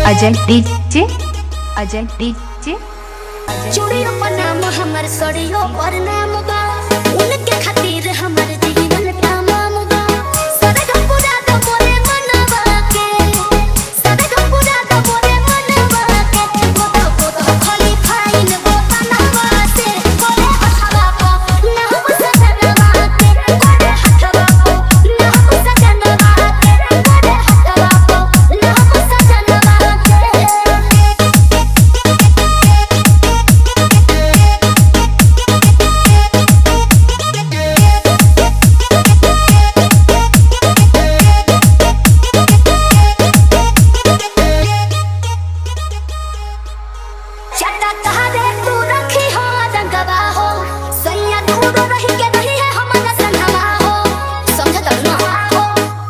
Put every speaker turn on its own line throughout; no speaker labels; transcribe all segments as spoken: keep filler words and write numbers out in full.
Ajay DJ Ajay DJ
चूड़ियों पर नाम हमर सड़ियों पर नाम बा उनके खातिर हमर जीवन तमाम बा सदा पूरा द मोरे मनवा के सदा पूरा द मोरे मनवा के गोदा गोदा खाली फाइन गोदा नवा से बोले हथवा को ना हम सजनवा के बोले हथवा को ना हम सजनवा के बोले हथवा को ना हम सजनवा के चटा कहारे तू रखी हो रंगवा हो सैया दूर रही के रही है हमारा संगवा हो समझ तब ना हो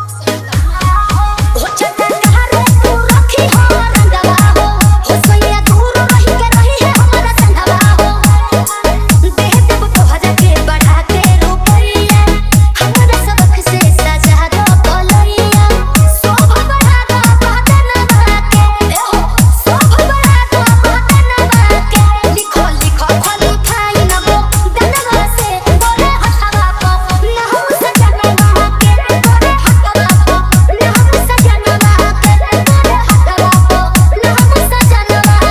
हो चटा कहारे तू रखी हो रंगवा हो हो सैया दूर रही के रही है हमारा संगवा हो देह देव तोहरा के बढ़ा के रुपैया हमारा सबक से सजा दो कोलैया शोभा बढ़ा दो बदनवा के ए हो शोभा बढ़ा दो बदनवा के लिखो लिखो खाली फाइन गो दनवा से बोले हथवा को ना हम सजनवा के बोले हथवा को ना हम सजनवा के बोले हथवा को ना हम सजनवा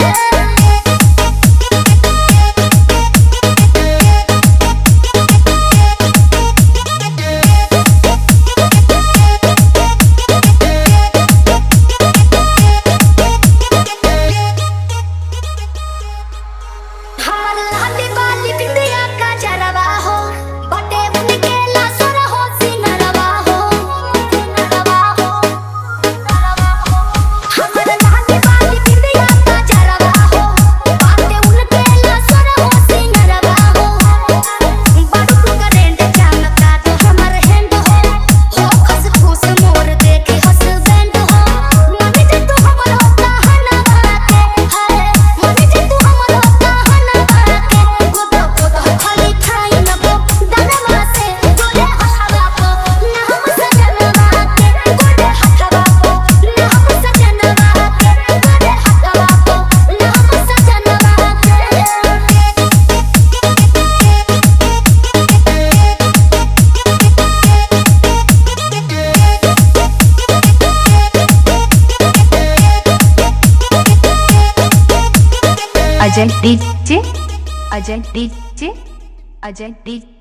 हमर लाली बाली बिंदिया का जरवा हो बटे उनके लासर हो सिंगरवा हो सिंगरवा हो हमर लाली बाली बिंदिया का जरवा हो बटे उनके लासर हो सिंगरवा हो बाडू तू करेंट चमका तो हमर हैंड हो हो खस फूस मोर देखे हसबैंड हो मनी जे तू हमर कहनवा के हाय मनी जे तू हमर कहनवा के गोदा गोदा खाली फाइन गो दनवा से बोले हथवा को ना हम सजनवा के बोले हथवा को ना हम सजनवा के बोले हथवा को ना हम सजनवा
Ajay DJ Ajay DJ Ajay DJ